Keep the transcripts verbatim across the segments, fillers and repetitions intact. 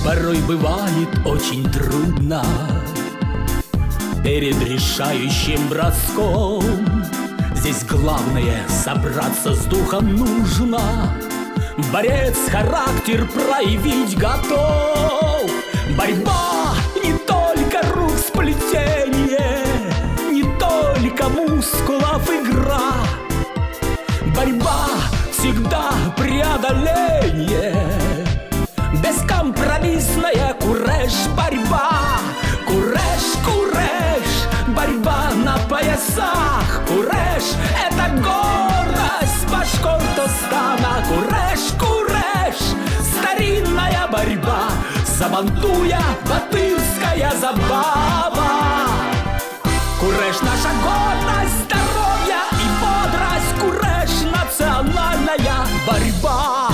порой бывает очень трудно. Перед решающим броском здесь главное собраться с духом нужно. Борец характер проявить готов. Борьба не только рук сплетение, не только мускулов игра. Борьба всегда преодоление, бескомпромиссная куреш борьба. Куреш, куреш, борьба на поясах. Куреш — это гордость Башкортостана. Куреш, куреш, старинная борьба. Сабантуя батырская забава. Куреш — наша гордость, здоровье и бодрость. Куреш — национальная борьба.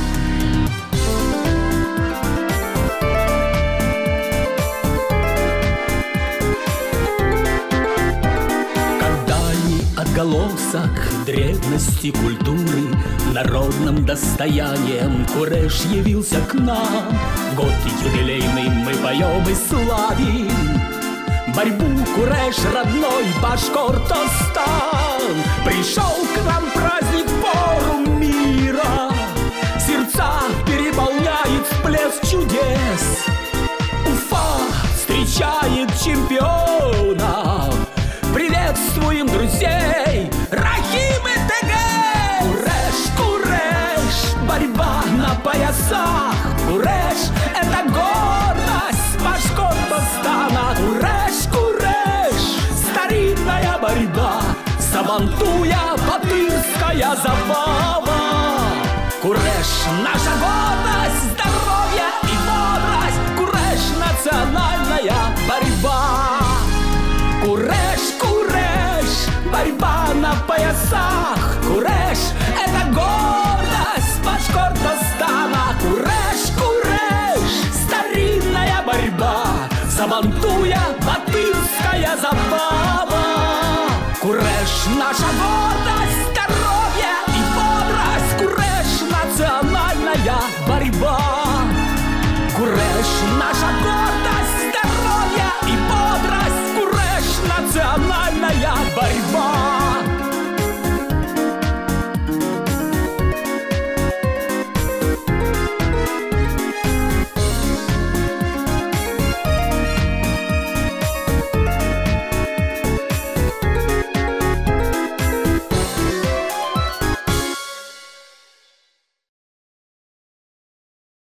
Отголосок древности культуры народным достоянием Куреш явился к нам. В год юбилейный мы поем и славим борьбу Куреш, родной Башкортостан. Пришел к нам праздник форум мира, сердца переполняет всплеск чудес. Уфа встречает чемпионов, приветствуем друзей Рахим и ТГ. Куреш, куреш, борьба на поясах. Куреш — это гордость Башкортостана. Куреш, куреш, старинная борьба. Сабантуя батырская забава. Куреш — наша гордость, здоровье и бодрость. Куреш — национальная борьба. Куреш, куреш, борьба на поясах. Куреш — это гордость Башкортостана. Куреш, куреш, старинная борьба. Сабантуя батырская забава. Куреш — наша гордость, здоровье и бодрость. Куреш — национальная борьба. Куреш — наша гордость, здоровье и бодрость. Национальная борьба.